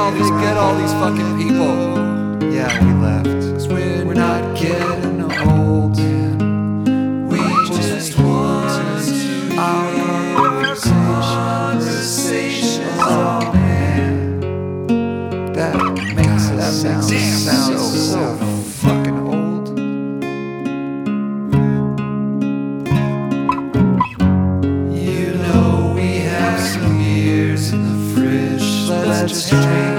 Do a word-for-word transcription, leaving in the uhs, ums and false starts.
all these, get all these fucking people. Yeah, we left. 'Cause we're, we're not getting old, man. We just want to our conversations. Oh man, that makes it sound, sound so, so fucking old. You know we have some beers in the fridge. Let's just drink